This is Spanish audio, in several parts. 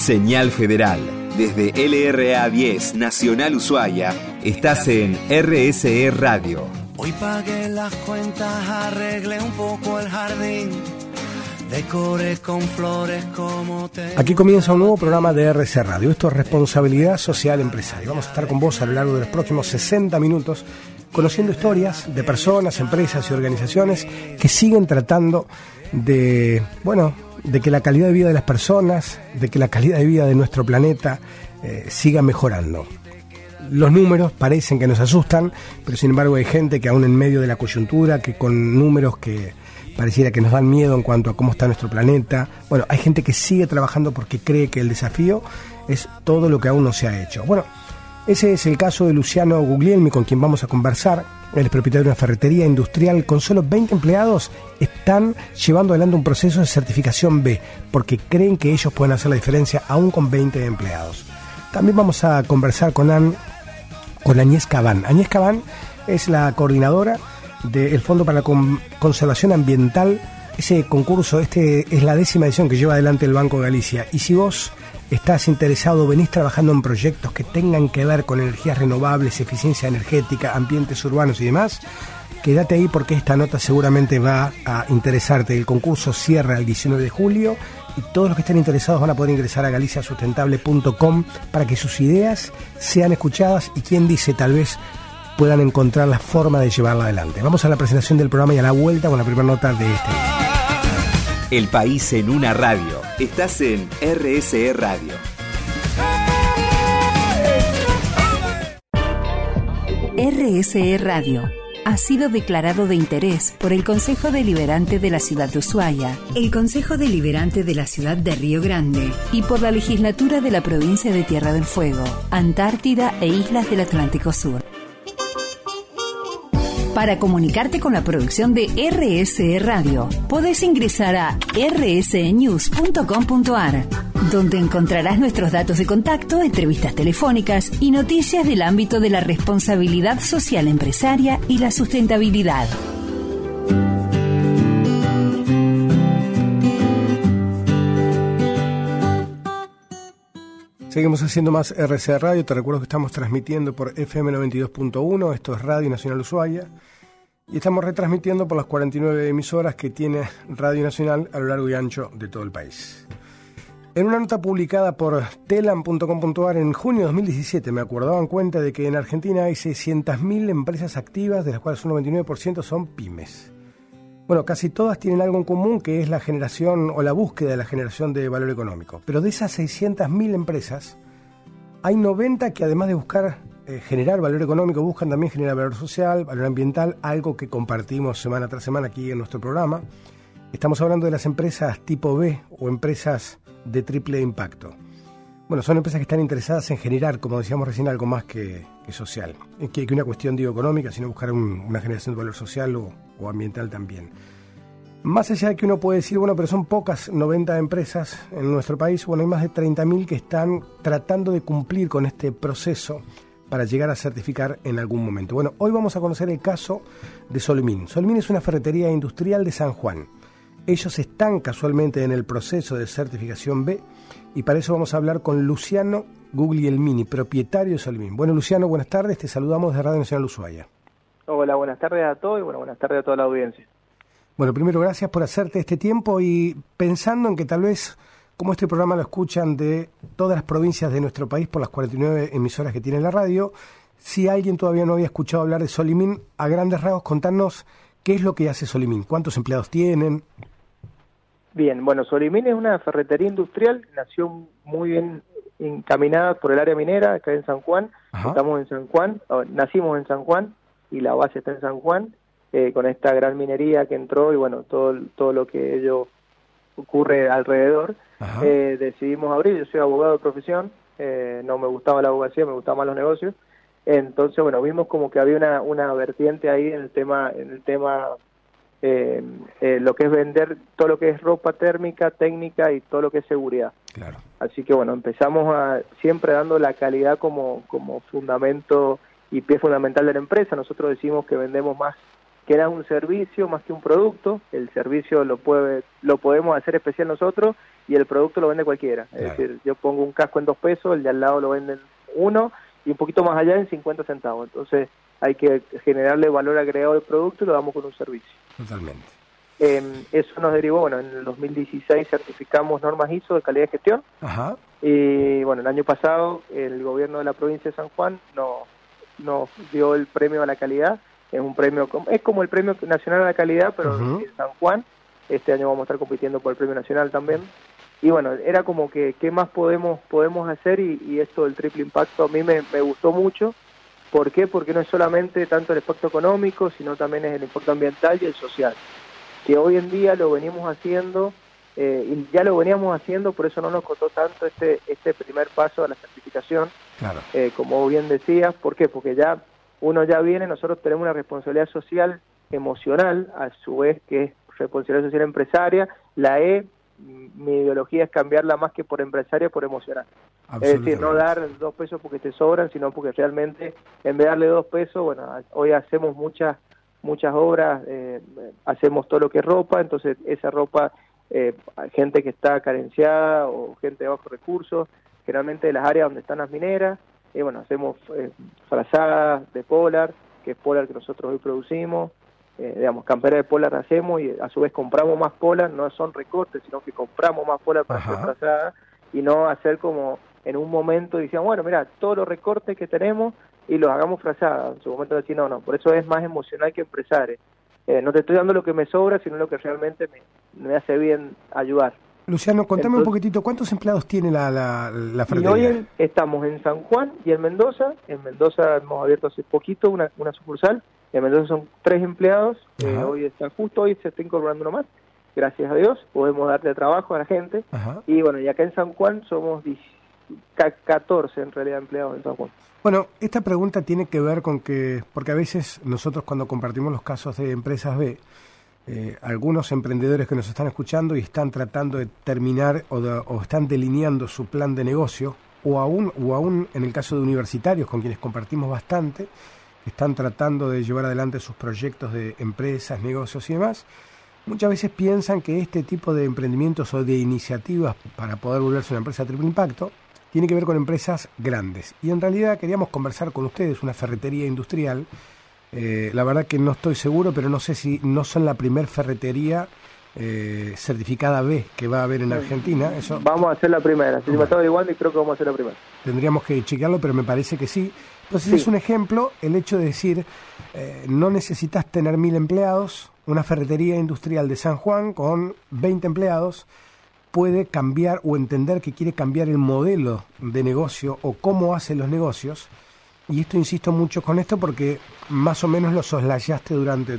Señal Federal. Desde LRA 10 Nacional Ushuaia, estás en RSE Radio. Hoy pagué las cuentas, arreglé un poco el jardín, decoré con flores como te... Aquí comienza un nuevo programa de RSE Radio. Esto es Responsabilidad Social Empresaria. Vamos a estar con vos a lo largo de los próximos 60 minutos conociendo historias de personas, empresas y organizaciones que siguen tratando de que la calidad de vida de las personas, de que la calidad de vida de nuestro planeta siga mejorando. Los números parecen que nos asustan, pero sin embargo hay gente que aún en medio de la coyuntura, que con números que pareciera que nos dan miedo en cuanto a cómo está nuestro planeta, hay gente que sigue trabajando porque cree que el desafío es todo lo que aún no se ha hecho. Ese es el caso de Luciano Guglielmi, con quien vamos a conversar. Él es propietario de una ferretería industrial con solo 20 empleados. Están llevando adelante un proceso de certificación B, porque creen que ellos pueden hacer la diferencia aún con 20 empleados. También vamos a conversar con Añez Cabán. Añez Cabán es la coordinadora del Fondo para la Conservación Ambiental. Ese concurso, es la 10ª edición que lleva adelante el Banco de Galicia. Y si vos estás interesado, venís trabajando en proyectos que tengan que ver con energías renovables, eficiencia energética, ambientes urbanos y demás, quédate ahí porque esta nota seguramente va a interesarte. El concurso cierra el 19 de julio y todos los que estén interesados van a poder ingresar a galiciasustentable.com para que sus ideas sean escuchadas y quien dice tal vez puedan encontrar la forma de llevarla adelante. Vamos a la presentación del programa y a la vuelta con la primera nota de este día. El país en una radio. Estás en RSE Radio. RSE Radio ha sido declarado de interés por el Consejo Deliberante de la Ciudad de Ushuaia, el Consejo Deliberante de la Ciudad de Río Grande y por la Legislatura de la Provincia de Tierra del Fuego, Antártida e Islas del Atlántico Sur. Para comunicarte con la producción de RSE Radio, podés ingresar a rsenews.com.ar, donde encontrarás nuestros datos de contacto, entrevistas telefónicas y noticias del ámbito de la responsabilidad social empresaria y la sustentabilidad. Seguimos haciendo más RSE Radio. Te recuerdo que estamos transmitiendo por FM 92.1, esto es Radio Nacional Ushuaia, y estamos retransmitiendo por las 49 emisoras que tiene Radio Nacional a lo largo y ancho de todo el país. En una nota publicada por telam.com.ar en junio de 2017, me acuerdo, daban cuenta de que en Argentina hay 600.000 empresas activas, de las cuales un 99% son pymes. Casi todas tienen algo en común, que es la generación o la búsqueda de la generación de valor económico. Pero de esas 600.000 empresas, hay 90 que además de buscar generar valor económico, buscan también generar valor social, valor ambiental, algo que compartimos semana tras semana aquí en nuestro programa. Estamos hablando de las empresas tipo B o empresas de triple impacto. Son empresas que están interesadas en generar, como decíamos recién, algo más que social. Que una cuestión económica, sino buscar una generación de valor social o ambiental también. Más allá de que uno puede decir, pero son pocas 90 empresas en nuestro país, hay más de 30.000 que están tratando de cumplir con este proceso para llegar a certificar en algún momento. Hoy vamos a conocer el caso de Solimín. Solimín es una ferretería industrial de San Juan. Ellos están casualmente en el proceso de certificación B y para eso vamos a hablar con Luciano Guglielmini, propietario de Solimín. Luciano, buenas tardes, te saludamos de Radio Nacional Ushuaia. Hola, buenas tardes a todos y buenas tardes a toda la audiencia. Primero gracias por hacerte este tiempo y pensando en que tal vez, como este programa lo escuchan de todas las provincias de nuestro país por las 49 emisoras que tiene la radio, si alguien todavía no había escuchado hablar de Solimín, a grandes rasgos contarnos qué es lo que hace Solimín, cuántos empleados tienen. Bien, Solimín es una ferretería industrial, nació muy bien encaminada por el área minera, acá en San Juan. Ajá. Estamos en San Juan, nacimos en San Juan y la base está en San Juan, con esta gran minería que entró y todo lo que ello ocurre alrededor. Decidimos abrir, yo soy abogado de profesión, no me gustaba la abogacía, me gustaban más los negocios, entonces vimos como que había una vertiente ahí en el tema lo que es vender todo lo que es ropa térmica, técnica y todo lo que es seguridad. Claro. Así que empezamos siempre dando la calidad como fundamento y pie fundamental de la empresa. Nosotros decimos que vendemos más que era un servicio más que un producto. El servicio lo podemos hacer especial nosotros y el producto lo vende cualquiera. Claro. Es decir, yo pongo un casco en 2 pesos, el de al lado lo venden 1 y un poquito más allá en 50 centavos. Entonces hay que generarle valor agregado al producto y lo damos con un servicio. Totalmente. Eso nos derivó, bueno, en el 2016 certificamos normas ISO de calidad de gestión. Ajá. Y bueno, el año pasado el gobierno de la provincia de San Juan nos dio el premio a la calidad. Es un premio, es como el premio nacional a la calidad, pero en San Juan. Este año vamos a estar compitiendo por el premio nacional también. Y bueno, era como que qué más podemos hacer, y esto del triple impacto a mí me gustó mucho. ¿Por qué? Porque no es solamente tanto el impacto económico, sino también es el impacto ambiental y el social, que hoy en día lo venimos haciendo, y ya lo veníamos haciendo, por eso no nos costó tanto este primer paso a la certificación. Claro. Como bien decías. ¿Por qué? Porque ya uno ya viene, nosotros tenemos una responsabilidad social emocional, a su vez que es responsabilidad social empresaria. La mi ideología es cambiarla más que por empresaria, por emocional. Es decir, no dar 2 pesos porque te sobran, sino porque realmente en vez de darle 2 pesos, bueno, hoy hacemos muchas obras, hacemos todo lo que es ropa, entonces esa ropa, gente que está carenciada o gente de bajos recursos, generalmente de las áreas donde están las mineras, bueno, hacemos frazadas de polar, que es polar que nosotros hoy producimos, digamos, camperas de polar hacemos, y a su vez compramos más polar, no son recortes, sino que compramos más polar para hacer frazadas, y no hacer como en un momento decían, bueno, mira, todos los recortes que tenemos y los hagamos frazadas. En su momento decían, no, por eso es más emocional que empresario. No te estoy dando lo que me sobra, sino lo que realmente me hace bien ayudar. Luciano, contame un poquitito, ¿cuántos empleados tiene la ferretería? Hoy estamos en San Juan y en Mendoza. En Mendoza hemos abierto hace poquito una sucursal. En Mendoza son 3 empleados. Hoy se está incorporando uno más. Gracias a Dios, podemos darle trabajo a la gente. Ajá. Y bueno, y acá en San Juan somos 14 en realidad empleados en San Juan. Bueno, esta pregunta tiene que ver con que, porque a veces nosotros cuando compartimos los casos de empresas B, algunos emprendedores que nos están escuchando y están tratando de terminar o están delineando su plan de negocio, o aún en el caso de universitarios con quienes compartimos bastante, están tratando de llevar adelante sus proyectos de empresas, negocios y demás, muchas veces piensan que este tipo de emprendimientos o de iniciativas para poder volverse una empresa de triple impacto tiene que ver con empresas grandes. Y en realidad queríamos conversar con ustedes, una ferretería industrial. La verdad que no estoy seguro, pero no sé si no son la primer ferretería certificada B que va a haber en Argentina. Eso vamos a hacer la primera. Si me estaba averiguando y creo que vamos a hacer la primera. Tendríamos que chequearlo, pero me parece que sí. Entonces sí. Es un ejemplo el hecho de decir, no necesitas tener 1000 empleados. Una ferretería industrial de San Juan con 20 empleados puede cambiar o entender que quiere cambiar el modelo de negocio o cómo hace los negocios. Y esto insisto mucho con esto porque más o menos lo soslayaste durante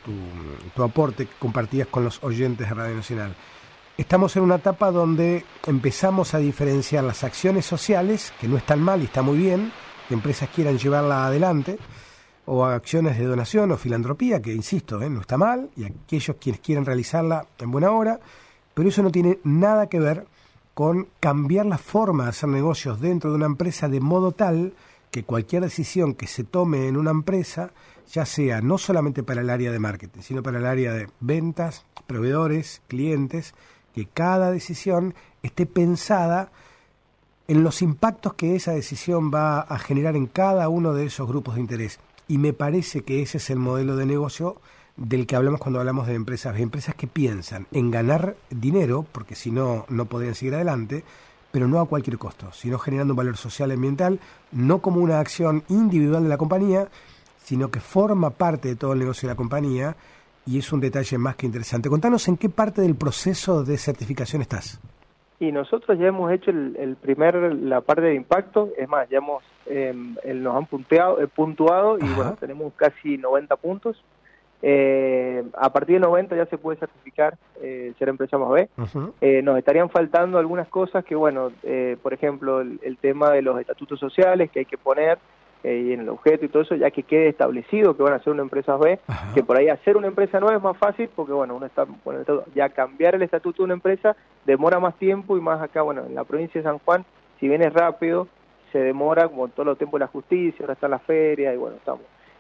tu aporte que compartías con los oyentes de Radio Nacional. Estamos en una etapa donde empezamos a diferenciar las acciones sociales, que no están mal y está muy bien, que empresas quieran llevarla adelante, o acciones de donación o filantropía, que insisto, no está mal, y aquellos quienes quieran realizarla en buena hora, pero eso no tiene nada que ver con cambiar la forma de hacer negocios dentro de una empresa de modo tal que cualquier decisión que se tome en una empresa, ya sea no solamente para el área de marketing, sino para el área de ventas, proveedores, clientes, que cada decisión esté pensada en los impactos que esa decisión va a generar en cada uno de esos grupos de interés. Y me parece que ese es el modelo de negocio del que hablamos cuando hablamos de empresas que piensan en ganar dinero, porque si no, no podrían seguir adelante, pero no a cualquier costo, sino generando un valor social y ambiental, no como una acción individual de la compañía, sino que forma parte de todo el negocio de la compañía, y es un detalle más que interesante. Contanos en qué parte del proceso de certificación estás. Y nosotros ya hemos hecho la parte de impacto, es más, ya nos han puntuado y bueno, tenemos casi 90 puntos. A partir de 90 ya se puede certificar ser empresa más B. Nos estarían faltando algunas cosas que, bueno, por ejemplo, el tema de los estatutos sociales que hay que poner y en el objeto y todo eso, ya que quede establecido que van a ser una empresa B, que por ahí hacer una empresa nueva es más fácil porque, bueno, uno está con el estatuto. Ya cambiar el estatuto de una empresa demora más tiempo y más acá, bueno, en la provincia de San Juan, si bien es rápido, se demora como todo el tiempo en la justicia, ahora está en la feria y bueno, estamos.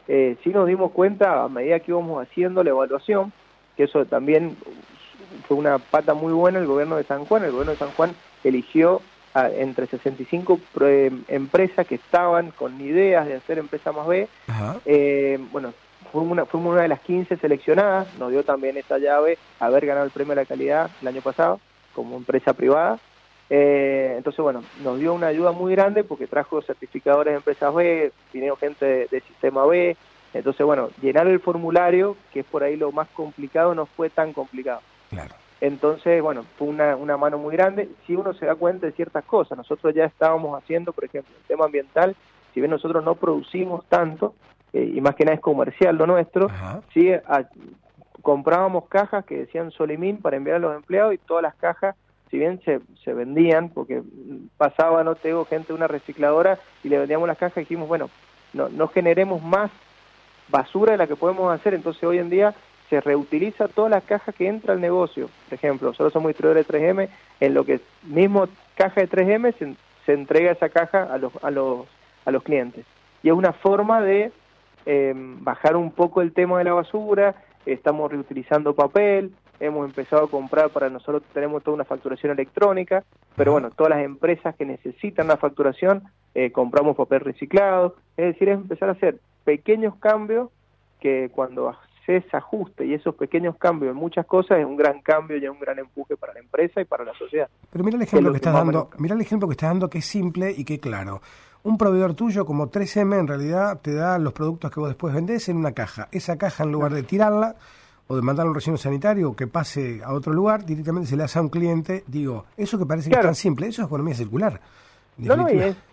sí nos dimos cuenta a medida que íbamos haciendo la evaluación, que eso también fue una pata muy buena el gobierno de San Juan. El gobierno de San Juan eligió entre 65 empresas que estaban con ideas de hacer Empresa Más B. Bueno, fuimos una de las 15 seleccionadas, nos dio también esa llave haber ganado el premio de la calidad el año pasado como empresa privada. Entonces, bueno, nos dio una ayuda muy grande porque trajo certificadores de Empresas B, vinieron gente de Sistema B. Entonces, bueno, llenar el formulario, que es por ahí lo más complicado, no fue tan complicado. Claro. Entonces, bueno, fue una mano muy grande. Si uno se da cuenta de ciertas cosas, nosotros ya estábamos haciendo, por ejemplo, el tema ambiental, si bien nosotros no producimos tanto, y más que nada es comercial lo nuestro, sí, comprábamos cajas que decían Solimín para enviar a los empleados, y todas las cajas, si bien se vendían, porque pasaba, no tengo gente de una recicladora, y le vendíamos las cajas, y dijimos, bueno, no generemos más basura de la que podemos hacer. Entonces hoy en día se reutiliza todas las cajas que entra al negocio. Por ejemplo, nosotros somos distribuidores de 3M, en lo que mismo caja de 3M se entrega esa caja a los clientes. Y es una forma de bajar un poco el tema de la basura. Estamos reutilizando papel, hemos empezado a comprar, para nosotros tenemos toda una facturación electrónica, pero bueno, todas las empresas que necesitan la facturación, compramos papel reciclado. Es decir, es empezar a hacer pequeños cambios que cuando haces ajuste y esos pequeños cambios en muchas cosas es un gran cambio y es un gran empuje para la empresa y para la sociedad. Pero mira el ejemplo que estás dando, mira el ejemplo que estás dando, que es simple y que claro. Un proveedor tuyo como 3M en realidad te da los productos que vos después vendés en una caja. Esa caja, en lugar de tirarla o de mandarla a un relleno sanitario o que pase a otro lugar, directamente se le hace a un cliente. Digo, eso que parece que es tan simple, eso es economía circular. No, y es,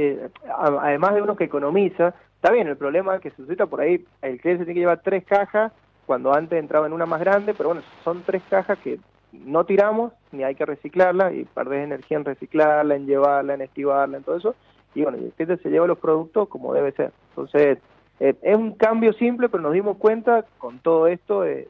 además de uno que economiza, está bien, el problema es que se suscita por ahí, el cliente tiene que llevar 3 cajas, cuando antes entraba en una más grande, pero bueno, son 3 cajas que no tiramos, ni hay que reciclarla, y perdés energía en reciclarla, en llevarla, en estivarla, en todo eso, y bueno, el cliente se lleva los productos como debe ser. Entonces, es un cambio simple, pero nos dimos cuenta con todo esto de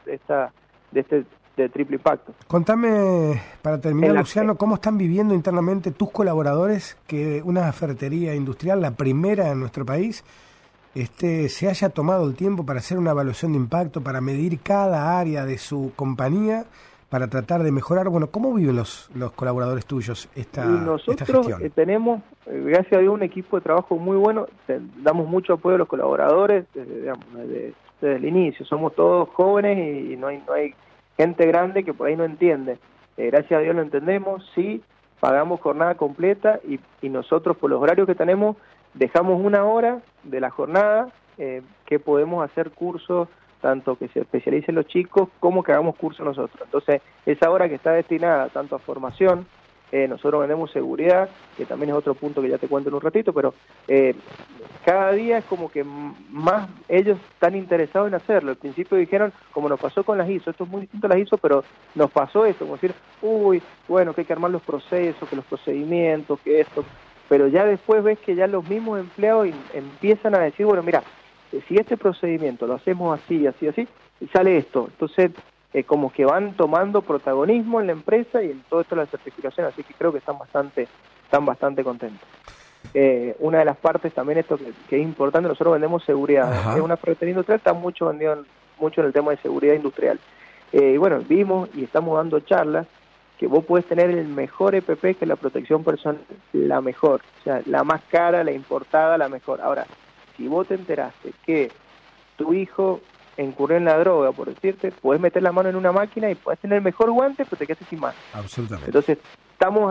triple impacto. Contame, para terminar, Luciano, ¿cómo están viviendo internamente tus colaboradores que una ferretería industrial, la primera en nuestro país, se haya tomado el tiempo para hacer una evaluación de impacto, para medir cada área de su compañía, para tratar de mejorar? Bueno, ¿cómo viven los colaboradores tuyos esta gestión? Nosotros tenemos, gracias a Dios, un equipo de trabajo muy bueno. Damos mucho apoyo a los colaboradores desde el inicio. Somos todos jóvenes y no hay gente grande que por ahí no entiende. Gracias a Dios lo entendemos, sí, pagamos jornada completa y nosotros por los horarios que tenemos dejamos 1 hora de la jornada que podemos hacer cursos, tanto que se especialicen los chicos como que hagamos cursos nosotros. Entonces, esa hora que está destinada tanto a formación, nosotros vendemos seguridad, que también es otro punto que ya te cuento en un ratito, pero cada día es como que más ellos están interesados en hacerlo. Al principio dijeron, como nos pasó con las ISO, esto es muy distinto a las ISO, pero nos pasó esto, como decir, bueno, que hay que armar los procesos, que los procedimientos, que esto, pero ya después ves que ya los mismos empleados empiezan a decir, bueno, mira, si este procedimiento lo hacemos así, y sale esto. Entonces, como que van tomando protagonismo en la empresa y en todo esto de la certificación, así que creo que están bastante contentos. Una de las partes también esto que es importante, nosotros vendemos seguridad. Es una ferretería industrial, está mucho en el tema de seguridad industrial. Y bueno, vimos y estamos dando charlas que vos podés tener el mejor EPP, que es la protección personal, la mejor, o sea, la más cara, la importada, la mejor. Ahora, si vos te enteraste que tu hijo incurrió en la droga, por decirte, podés meter la mano en una máquina y podés tener el mejor guante, pero te quedaste sin mano. Absolutamente. Entonces, estamos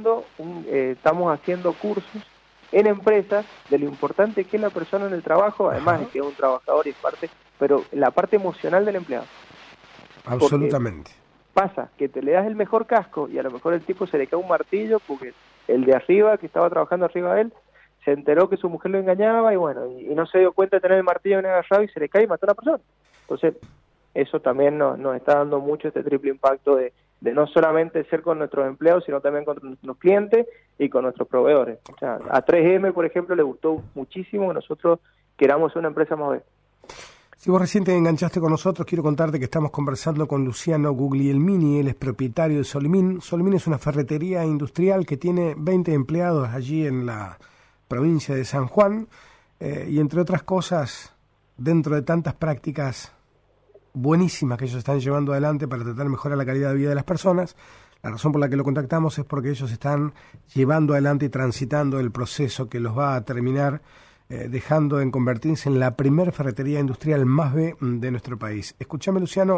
haciendo cursos en empresas de lo importante que es la persona en el trabajo, además de que es un trabajador y es parte, pero la parte emocional del empleado. Absolutamente. Porque pasa que te le das el mejor casco y a lo mejor el tipo se le cae un martillo porque el de arriba, que estaba trabajando arriba de él, se enteró que su mujer lo engañaba y bueno, y no se dio cuenta de tener el martillo bien agarrado y se le cae y mató a una persona. Entonces, eso también nos está dando mucho este triple impacto de no solamente ser con nuestros empleados, sino también con nuestros clientes y con nuestros proveedores. O sea, a 3M, por ejemplo, le gustó muchísimo que nosotros queramos ser una empresa más B. Si vos recién te enganchaste con nosotros, quiero contarte que estamos conversando con Luciano Guglielmini. Él es propietario de Solimín. Solimín es una ferretería industrial que tiene 20 empleados allí en la provincia de San Juan, y entre otras cosas dentro de tantas prácticas buenísimas que ellos están llevando adelante para tratar de mejorar la calidad de vida de las personas. La razón por la que lo contactamos es porque ellos están llevando adelante y transitando el proceso que los va a terminar dejando en convertirse en la primer ferretería industrial más B de nuestro país. Escúchame, Luciano,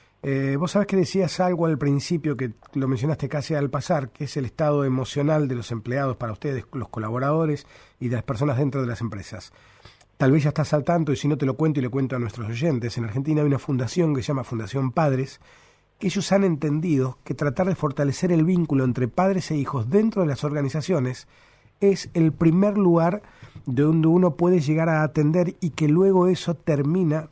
vos sabés que decías algo al principio, que lo mencionaste casi al pasar, que es el estado emocional de los empleados para ustedes, los colaboradores y de las personas dentro de las empresas. Tal vez ya estás al tanto, y si no te lo cuento y le cuento a nuestros oyentes. En Argentina hay una fundación que se llama Fundación Padres, que ellos han entendido que tratar de fortalecer el vínculo entre padres e hijos dentro de las organizaciones es el primer lugar de donde uno puede llegar a atender, y que luego eso termina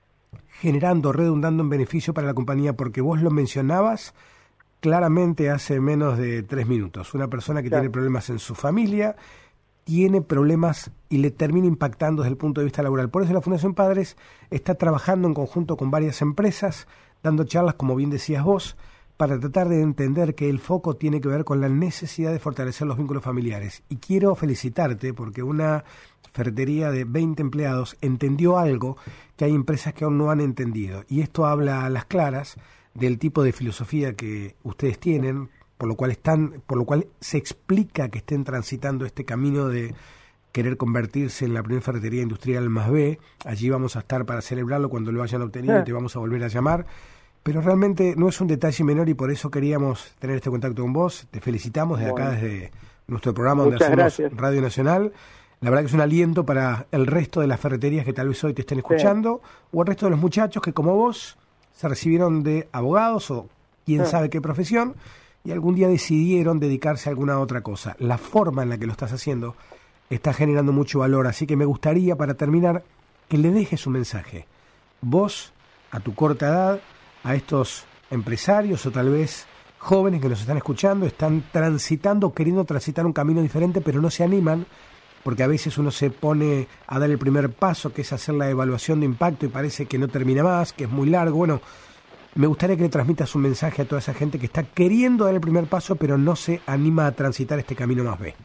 generando, redundando en beneficio para la compañía, porque vos lo mencionabas claramente hace menos de 3 minutos. Una persona que tiene problemas en su familia, tiene problemas y le termina impactando desde el punto de vista laboral. Por eso la Fundación Padres está trabajando en conjunto con varias empresas, dando charlas, como bien decías vos, para tratar de entender que el foco tiene que ver con la necesidad de fortalecer los vínculos familiares. Y quiero felicitarte porque una ferretería de 20 empleados entendió algo que hay empresas que aún no han entendido. Y esto habla a las claras del tipo de filosofía que ustedes tienen, por lo cual se explica que estén transitando este camino de querer convertirse en la primera ferretería industrial más B. Allí vamos a estar para celebrarlo cuando lo hayan obtenido y te vamos a volver a llamar. Pero realmente no es un detalle menor, y por eso queríamos tener este contacto con vos. Te felicitamos desde acá, desde nuestro programa donde hacemos Radio Nacional. La verdad que es un aliento para el resto de las ferreterías que tal vez hoy te estén escuchando, o el resto de los muchachos que, como vos, se recibieron de abogados o quién sabe qué profesión, y algún día decidieron dedicarse a alguna otra cosa. La forma en la que lo estás haciendo está generando mucho valor, así que me gustaría, para terminar, que le dejes un mensaje. Vos, a tu corta edad, a estos empresarios o tal vez jóvenes que nos están escuchando, están transitando, queriendo transitar un camino diferente, pero no se animan, porque a veces uno se pone a dar el primer paso, que es hacer la evaluación de impacto, y parece que no termina más, que es muy largo. Bueno, me gustaría que le transmitas un mensaje a toda esa gente que está queriendo dar el primer paso, pero no se anima a transitar este camino más B.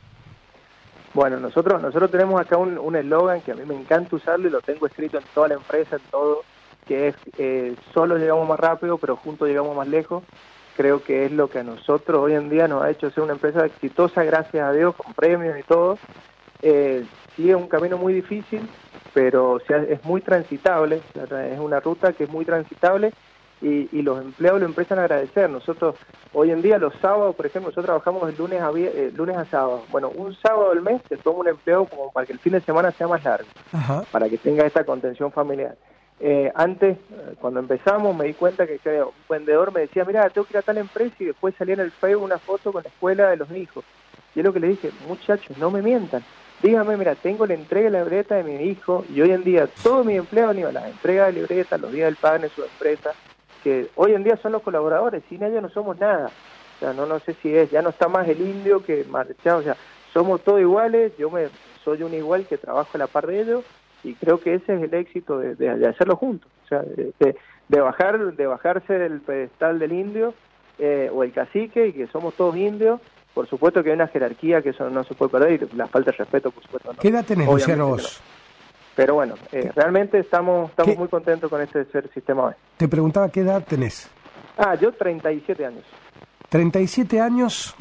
Bueno, nosotros tenemos acá un eslogan que a mí me encanta usarlo, y lo tengo escrito en toda la empresa, en todo, que es solo llegamos más rápido, pero juntos llegamos más lejos. Creo que es lo que a nosotros hoy en día nos ha hecho ser una empresa exitosa, gracias a Dios, con premios y todo. Sí, es un camino muy difícil, pero es muy transitable, es una ruta que es muy transitable, y los empleados lo empiezan a agradecer. Nosotros hoy en día, los sábados, por ejemplo, nosotros trabajamos de lunes a sábado. Bueno, un sábado del mes se toma un empleado como para que el fin de semana sea más largo, para que tenga esta contención familiar. Antes, cuando empezamos, me di cuenta que un vendedor me decía, mira, tengo que ir a tal empresa, y después salía en el Facebook una foto con la escuela de los hijos. Y es lo que le dije, muchachos, no me mientan. Dígame, mira, tengo la entrega de la libreta de mi hijo, y hoy en día todos mis empleados han ido a la entrega de libreta, los días del padre en su empresa, que hoy en día son los colaboradores. Sin ellos no somos nada. O sea, no sé si ya no está más el indio que marchado, o sea, somos todos iguales. Soy un igual que trabajo a la par de ellos, y creo que ese es el éxito de hacerlo juntos. O sea, de bajarse del pedestal del indio o el cacique, y que somos todos indios. Por supuesto que hay una jerarquía, que eso no se puede perder, y la falta de respeto, por supuesto, no. ¿Qué edad tenés, Luciano, vos? Pero bueno, realmente estamos muy contentos con este sistema hoy. Te preguntaba, ¿qué edad tenés? Yo 37 años. 37 años,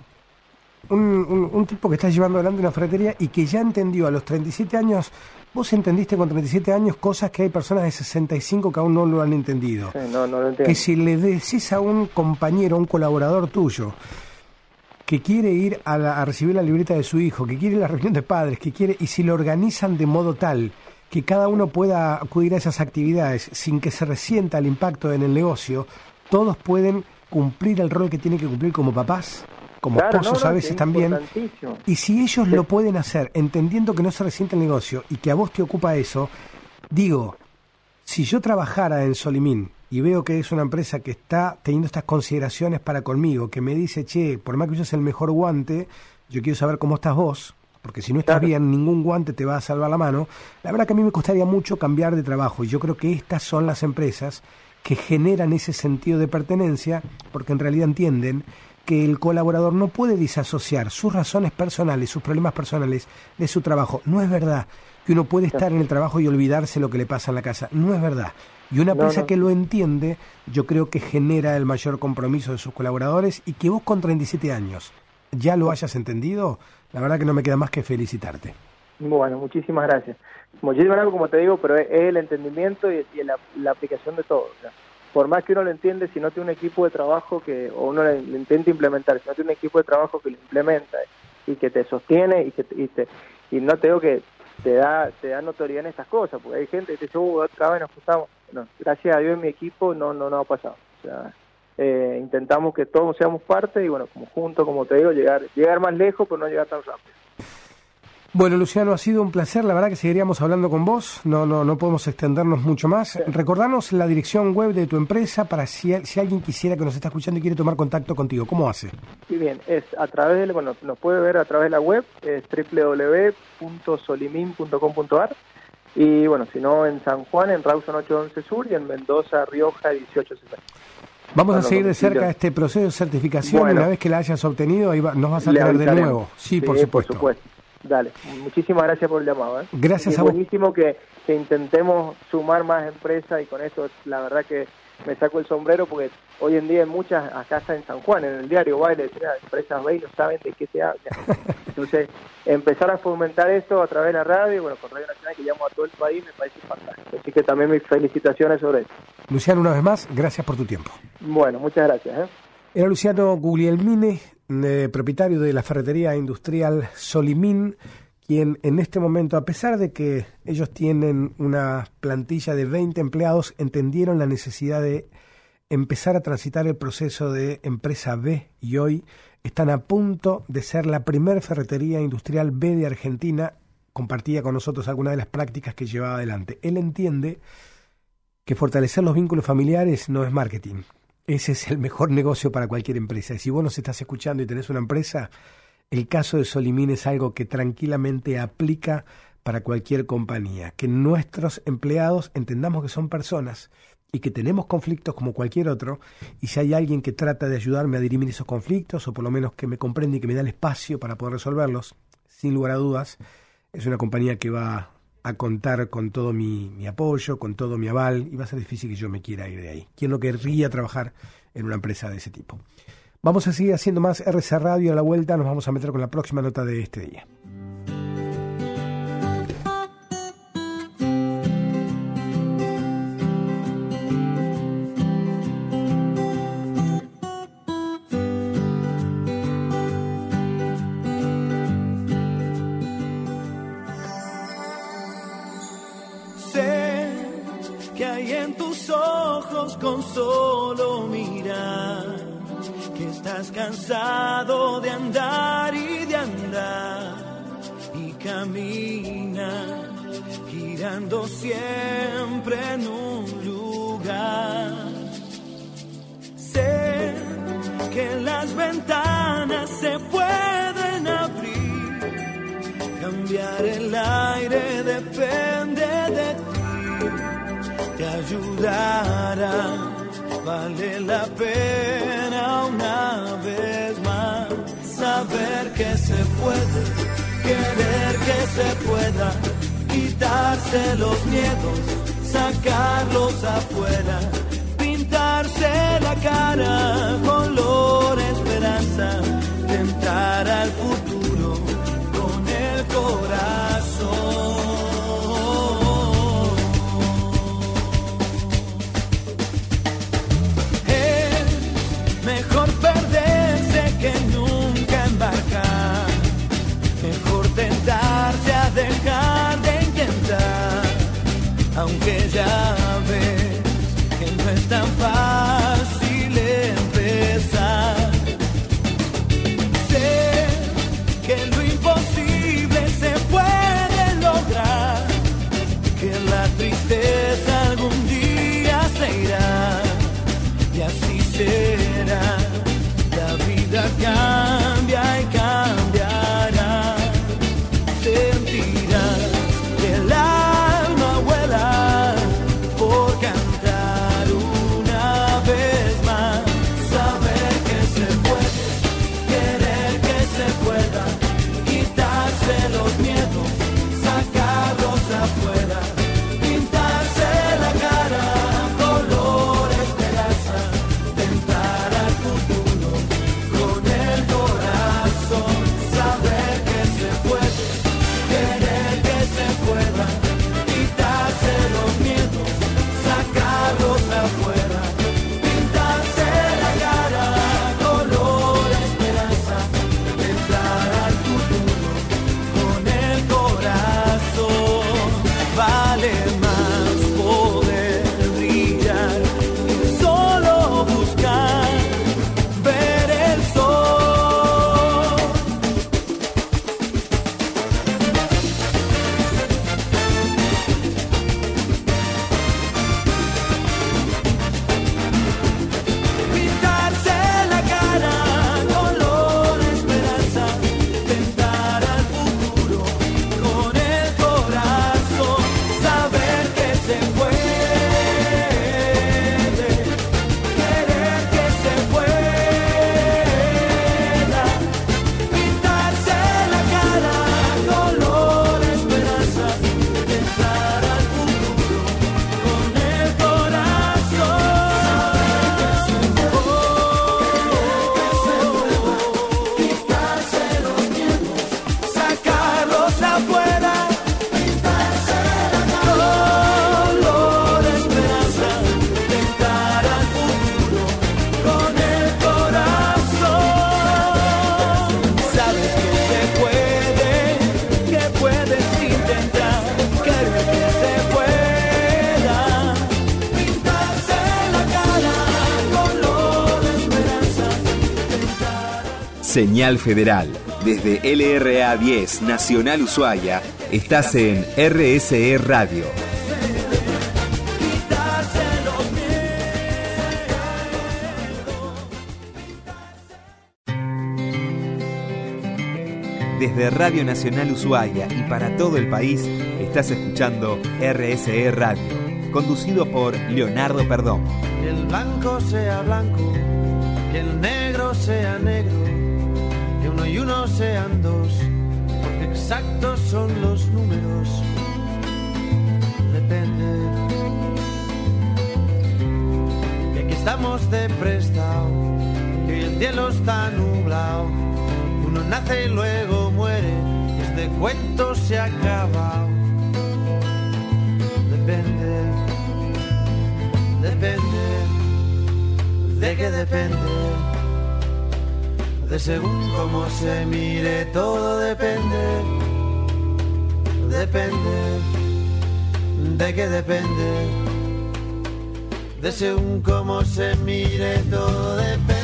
un tipo que está llevando adelante una ferretería y que ya entendió a los 37 años. Vos entendiste con 37 años cosas que hay personas de 65 que aún no lo han entendido. Sí, no lo entiendo. Que si le decís a un compañero, a un colaborador tuyo, que quiere ir a recibir la libreta de su hijo, que quiere la reunión de padres, y si lo organizan de modo tal que cada uno pueda acudir a esas actividades sin que se resienta el impacto en el negocio, todos pueden cumplir el rol que tienen que cumplir como papás, como esposos a veces también. Y si ellos lo pueden hacer entendiendo que no se resiente el negocio y que a vos te ocupa eso, digo, si yo trabajara en Solimín y veo que es una empresa que está teniendo estas consideraciones para conmigo, que me dice, che, por más que uses el mejor guante, yo quiero saber cómo estás vos, porque si no estás bien, ningún guante te va a salvar la mano. La verdad que a mí me costaría mucho cambiar de trabajo, y yo creo que estas son las empresas que generan ese sentido de pertenencia, porque en realidad entienden que el colaborador no puede disasociar sus razones personales, sus problemas personales de su trabajo. No es verdad. que uno puede estar en el trabajo y olvidarse lo que le pasa en la casa. No es verdad. Y una empresa que lo entiende, yo creo que genera el mayor compromiso de sus colaboradores, y que vos con 37 años ya lo hayas entendido, la verdad que no me queda más que felicitarte. Bueno, muchísimas gracias. Muchísimas gracias, como te digo, pero es el entendimiento y la aplicación de todo. O sea, por más que uno lo entiende, si no tiene un equipo de trabajo o uno lo intenta implementar, si no tiene un equipo de trabajo que lo implementa y que te sostiene y no te digo que te da notoriedad en estas cosas, porque hay gente que dice, otra vez nos juntamos. No, gracias a Dios en mi equipo no ha pasado. O sea, intentamos que todos seamos parte y bueno, como juntos, como te digo, llegar más lejos, pero no llegar tan rápido. Bueno, Luciano, ha sido un placer, la verdad que seguiríamos hablando con vos, no podemos extendernos mucho más. Sí. Recordanos la dirección web de tu empresa para si alguien quisiera, que nos está escuchando y quiere tomar contacto contigo, ¿cómo hace? Sí, bien, es a través nos puede ver a través de la web, es www.solimin.com.ar, y bueno, si no en San Juan, en Rawson 811 Sur, y en Mendoza, Rioja 1860. Vamos a seguir de cerca este proceso de certificación. Bueno, una vez que la hayas obtenido, ahí nos vas a tener de nuevo. Sí, por supuesto. Dale, muchísimas gracias por el llamado. Gracias a vos. Es buenísimo que intentemos sumar más empresas, y con esto la verdad que me saco el sombrero, porque hoy en día hay muchas acá en San Juan, en el diario Baile, empresas ve y no saben de qué se habla. Entonces, empezar a fomentar esto a través de la radio, bueno, con Radio Nacional, que llamo a todo el país, me parece fantástico. Así que también mis felicitaciones sobre eso. Luciano, una vez más, gracias por tu tiempo. Bueno, muchas gracias. Era Luciano Guglielmine, propietario de la ferretería industrial Solimin, quien en este momento, a pesar de que ellos tienen una plantilla de 20 empleados, entendieron la necesidad de empezar a transitar el proceso de empresa B, y hoy están a punto de ser la primer ferretería industrial B de Argentina. Compartía con nosotros algunas de las prácticas que llevaba adelante. Él entiende que fortalecer los vínculos familiares no es marketing. Ese es el mejor negocio para cualquier empresa. Y si vos nos estás escuchando y tenés una empresa, el caso de Solimin es algo que tranquilamente aplica para cualquier compañía. Que nuestros empleados entendamos que son personas y que tenemos conflictos como cualquier otro, y si hay alguien que trata de ayudarme a dirimir esos conflictos, o por lo menos que me comprende y que me da el espacio para poder resolverlos, sin lugar a dudas, es una compañía que va a contar con todo mi apoyo, con todo mi aval, y va a ser difícil que yo me quiera ir de ahí. ¿Quién no querría trabajar en una empresa de ese tipo? Vamos a seguir haciendo más RC Radio. A la vuelta nos vamos a meter con la próxima nota de este día. Con solo mirar, que estás cansado de andar y de andar, y camina girando siempre en un lugar. Sé que las ventanas se pueden abrir, cambiar el aire depende de ti. Te ayudará, vale la pena una vez más saber que se puede, querer que se pueda, quitarse los miedos, sacarlos afuera, pintarse la cara, color esperanza, tentar al futuro con el corazón. Mejor perderse que nunca embarcar, mejor tentarse a dejar de intentar, aunque ya ves que no es tan fácil empezar. Sé Señal Federal. Desde LRA 10 Nacional Ushuaia, estás en RSE Radio. Desde Radio Nacional Ushuaia y para todo el país, estás escuchando RSE Radio, conducido por Leonardo Perdomo. Que el blanco sea blanco, que el negro sea negro, que uno y uno sean dos, porque exactos son los números. Depende. Y aquí estamos de prestado, que hoy el cielo está nublado. Uno nace y luego muere, y este cuento se ha acabado. Depende, depende, ¿de qué depende? De según cómo se mire, todo depende. Depende, ¿de qué depende? De según cómo se mire, todo depende.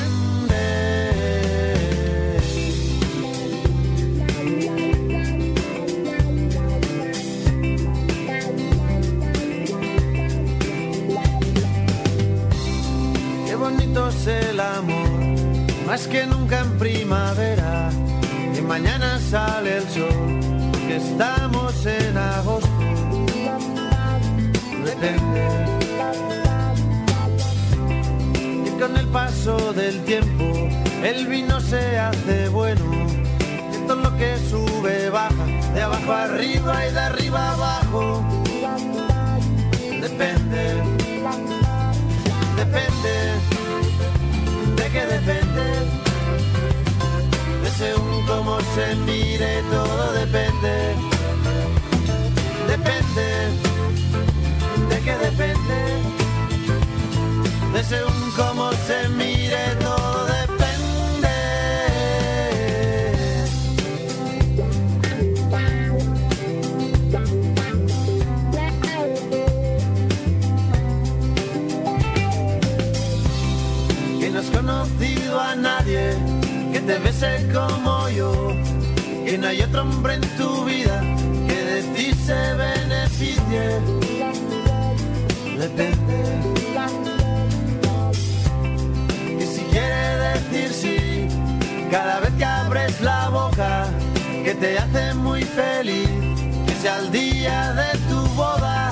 Es el amor, más que nunca en primavera, que mañana sale el sol, porque estamos en agosto. Depende. Y con el paso del tiempo, el vino se hace bueno, y todo lo que sube baja, de abajo arriba y de arriba abajo. Depende. Depende. ¿De qué depende? De según cómo se mire, todo depende. Depende. ¿De qué depende? De según cómo se mire, todo depende. No has conocido a nadie que te bese como yo, que no hay otro hombre en tu vida que de ti se beneficie. Depende. Y si quiere decir sí, cada vez que abres la boca, que te hace muy feliz, que sea el día de tu boda.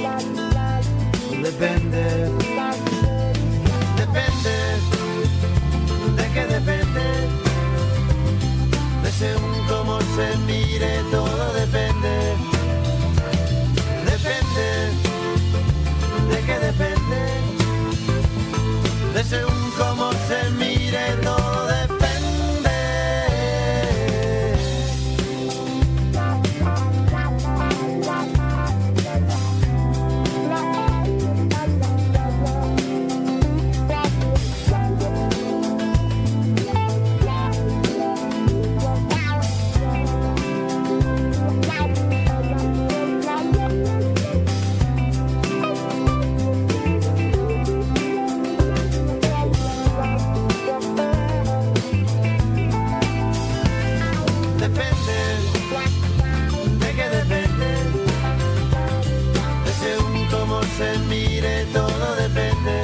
Depende. Depende. ¿De qué depende? De según cómo se mire, todo depende. Depende. ¿De qué depende? De según cómo se mire, todo depende. Se mire, todo depende.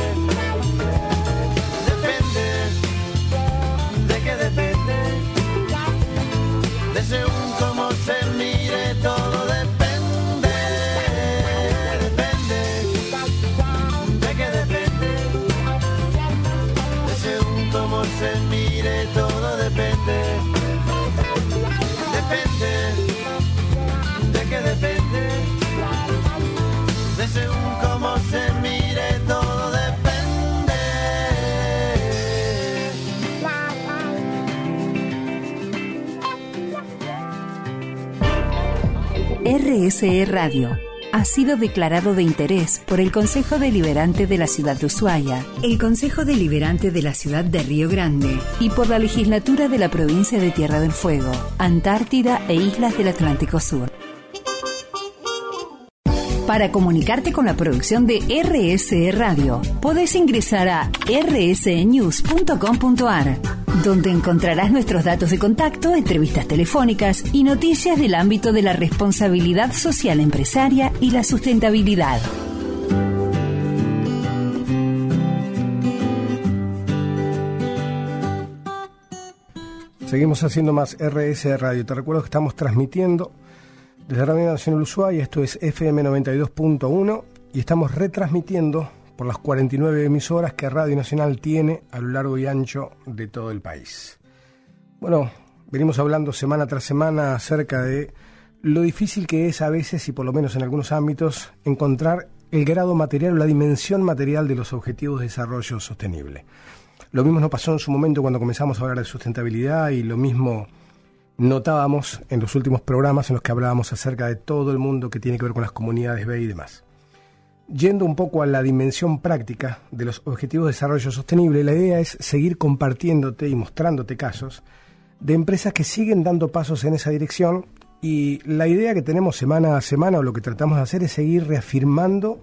Depende. ¿De qué depende? De según cómo se mire, todo depende. Depende. ¿De qué depende? De según cómo se mire, todo depende. Depende. ¿De qué depende? De según cómo se mire, todo depende. RSE Radio ha sido declarado de interés por el Consejo Deliberante de la Ciudad de Ushuaia, el Consejo Deliberante de la Ciudad de Río Grande y por la Legislatura de la Provincia de Tierra del Fuego, Antártida e Islas del Atlántico Sur. Para comunicarte con la producción de RSE Radio, podés ingresar a rsenews.com.ar. donde encontrarás nuestros datos de contacto, entrevistas telefónicas y noticias del ámbito de la responsabilidad social empresaria y la sustentabilidad. Seguimos haciendo más RS Radio. Te recuerdo que estamos transmitiendo desde Radio Nacional Ushuaia, esto es FM 92.1, y estamos retransmitiendo por las 49 emisoras que Radio Nacional tiene a lo largo y ancho de todo el país. Bueno, venimos hablando semana tras semana acerca de lo difícil que es a veces, y por lo menos en algunos ámbitos, encontrar el grado material o la dimensión material de los objetivos de desarrollo sostenible. Lo mismo nos pasó en su momento cuando comenzamos a hablar de sustentabilidad, y lo mismo notábamos en los últimos programas en los que hablábamos acerca de todo el mundo que tiene que ver con las comunidades B y demás. Yendo un poco a la dimensión práctica de los objetivos de desarrollo sostenible, la idea es seguir compartiéndote y mostrándote casos de empresas que siguen dando pasos en esa dirección, y la idea que tenemos semana a semana, o lo que tratamos de hacer, es seguir reafirmando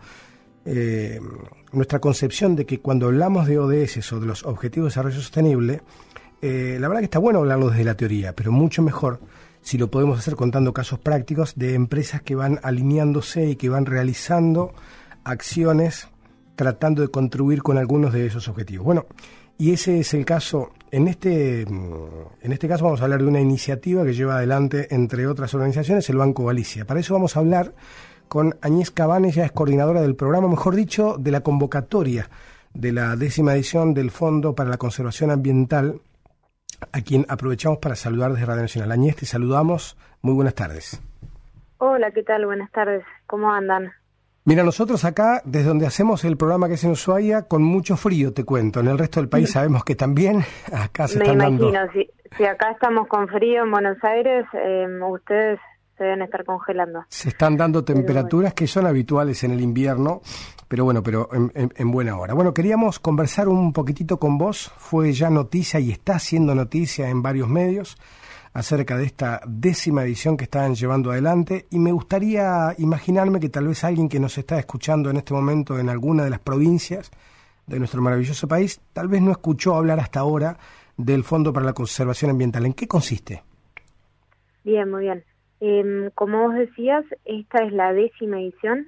nuestra concepción de que cuando hablamos de ODS o de los Objetivos de Desarrollo Sostenible, la verdad que está bueno hablarlo desde la teoría, pero mucho mejor si lo podemos hacer contando casos prácticos de empresas que van alineándose y que van realizando acciones tratando de contribuir con algunos de esos objetivos. Bueno, y ese es el caso. En este caso vamos a hablar de una iniciativa que lleva adelante, entre otras organizaciones, el Banco Galicia. Para eso vamos a hablar con Añez Cabanes, ya es coordinadora del programa, mejor dicho, de la convocatoria de la 10ª edición del Fondo para la Conservación Ambiental, a quien aprovechamos para saludar desde Radio Nacional. Añez, te saludamos. Muy buenas tardes. Hola, ¿qué tal? Buenas tardes. ¿Cómo andan? Mira, nosotros acá, desde donde hacemos el programa que es en Ushuaia, con mucho frío, te cuento. En el resto del país sabemos que también acá se están dando... Me imagino, si acá estamos con frío en Buenos Aires, ustedes se deben estar congelando. Se están dando temperaturas que son habituales en el invierno, pero en buena hora. Bueno, queríamos conversar un poquitito con vos. Fue ya noticia y está siendo noticia en varios medios acerca de esta 10ª edición que están llevando adelante, y me gustaría imaginarme que tal vez alguien que nos está escuchando en este momento en alguna de las provincias de nuestro maravilloso país, tal vez no escuchó hablar hasta ahora del Fondo para la Conservación Ambiental. ¿En qué consiste? Bien, muy bien. Como vos decías, esta es la 10ª edición.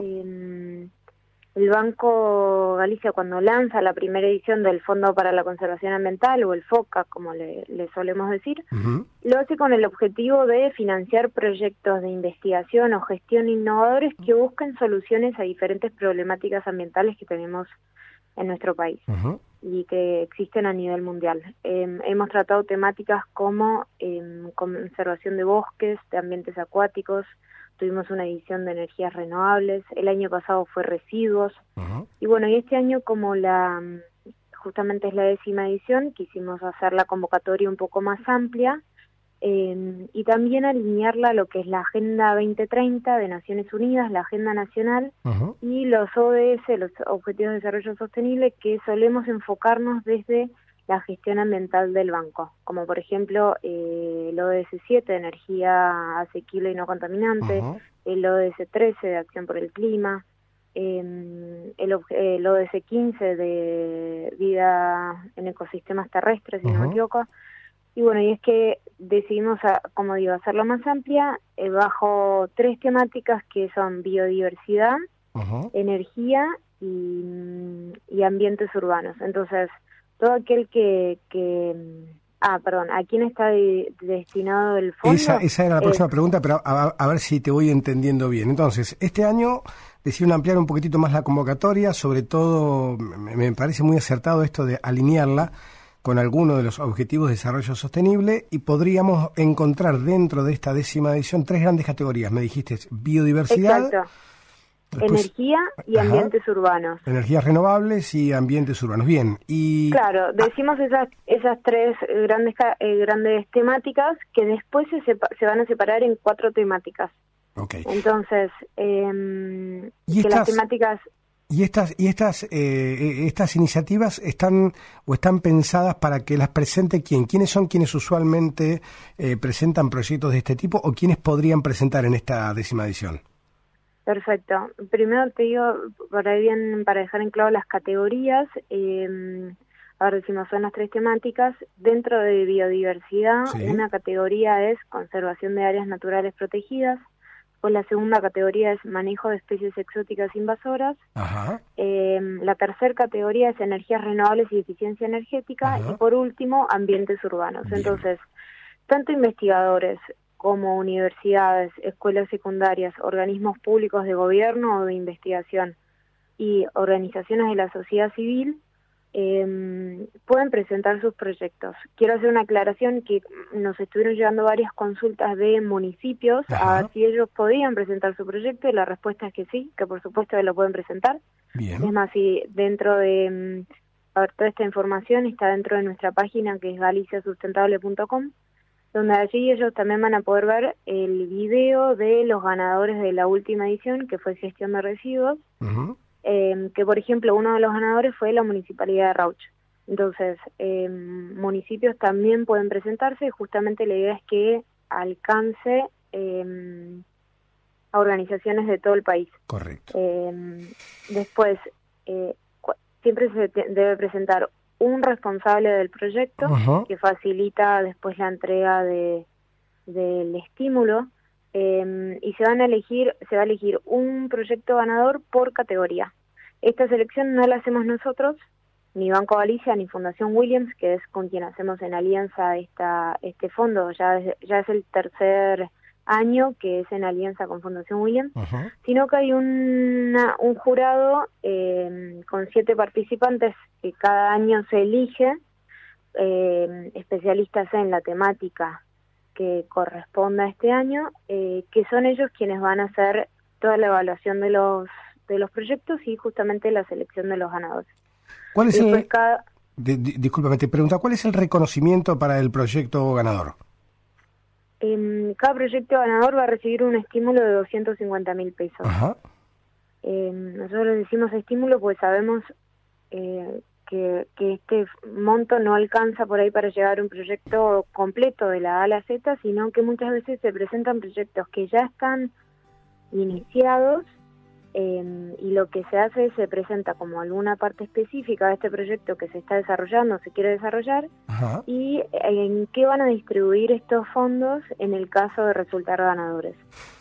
El Banco Galicia, cuando lanza la primera edición del Fondo para la Conservación Ambiental, o el FOCA, como le solemos decir, lo hace con el objetivo de financiar proyectos de investigación o gestión innovadores que busquen soluciones a diferentes problemáticas ambientales que tenemos en nuestro país y que existen a nivel mundial. Hemos tratado temáticas como conservación de bosques, de ambientes acuáticos. Tuvimos una edición de energías renovables, el año pasado fue residuos, y bueno, y este año, como justamente es la 10ª edición, quisimos hacer la convocatoria un poco más amplia, y también alinearla a lo que es la Agenda 2030 de Naciones Unidas, la Agenda Nacional, y los ODS, los Objetivos de Desarrollo Sostenible, que solemos enfocarnos desde la gestión ambiental del banco, como por ejemplo el ODS 7 de energía asequible y no contaminante, el ODS 13 de acción por el clima, el ODS 15 de vida en ecosistemas terrestres, si no me equivoco. Y bueno, y es que decidimos, como digo, hacerlo más amplia, bajo 3 temáticas que son biodiversidad, energía y ambientes urbanos. Entonces, todo aquel ¿a quién está destinado el fondo? Esa era la próxima pregunta, pero a ver si te voy entendiendo bien. Entonces, este año decidieron ampliar un poquitito más la convocatoria, sobre todo me parece muy acertado esto de alinearla con alguno de los objetivos de desarrollo sostenible, y podríamos encontrar dentro de esta 10ª edición 3 grandes categorías. Me dijiste biodiversidad. Exacto. Después, energía y ambientes urbanos. Energías renovables y ambientes urbanos. Bien. Y claro, decimos esas 3 grandes temáticas que después se van a separar en 4 temáticas. Okay. Entonces, las temáticas... ¿Y estas iniciativas están pensadas para que las presente quién? ¿Quiénes son quienes usualmente presentan proyectos de este tipo, o quiénes podrían presentar en esta 10ª edición? Perfecto. Primero te digo, para dejar en claro las categorías, ahora decimos son las 3 temáticas. Dentro de biodiversidad, una categoría es conservación de áreas naturales protegidas, pues la segunda categoría es manejo de especies exóticas invasoras, la tercera categoría es energías renovables y eficiencia energética, y por último, ambientes urbanos. Bien. Entonces, tanto investigadores como universidades, escuelas secundarias, organismos públicos de gobierno o de investigación y organizaciones de la sociedad civil pueden presentar sus proyectos. Quiero hacer una aclaración que nos estuvieron llegando varias consultas de municipios a si ellos podían presentar su proyecto, y la respuesta es que sí, que por supuesto que lo pueden presentar. Bien. Es más, si dentro de toda esta información está dentro de nuestra página, que es galiciasustentable.com, donde allí ellos también van a poder ver el video de los ganadores de la última edición, que fue gestión de residuos, que por ejemplo uno de los ganadores fue la Municipalidad de Rauch. Entonces, municipios también pueden presentarse, justamente la idea es que alcance a organizaciones de todo el país. Correcto. Después, siempre se debe presentar un responsable del proyecto que facilita después la entrega del estímulo, y se va a elegir un proyecto ganador por categoría. Esta selección no la hacemos nosotros, ni Banco Galicia, ni Fundación Williams, que es con quien hacemos en alianza este fondo. Ya es el tercer año que es en alianza con Fundación Williams, sino que hay un jurado con 7 participantes que cada año se elige, especialistas en la temática que corresponda a este año, que son ellos quienes van a hacer toda la evaluación de los proyectos y justamente la selección de los ganadores. ¿Cuál es discúlpame, te pregunta, ¿cuál es el reconocimiento para el proyecto ganador? Cada proyecto ganador va a recibir un estímulo de 250.000 pesos. Nosotros decimos estímulo pues sabemos que este monto no alcanza por ahí para llevar un proyecto completo de la A a la Z, sino que muchas veces se presentan proyectos que ya están iniciados, y lo que se hace es se presenta como alguna parte específica de este proyecto que se está desarrollando, se quiere desarrollar, y en qué van a distribuir estos fondos en el caso de resultar ganadores.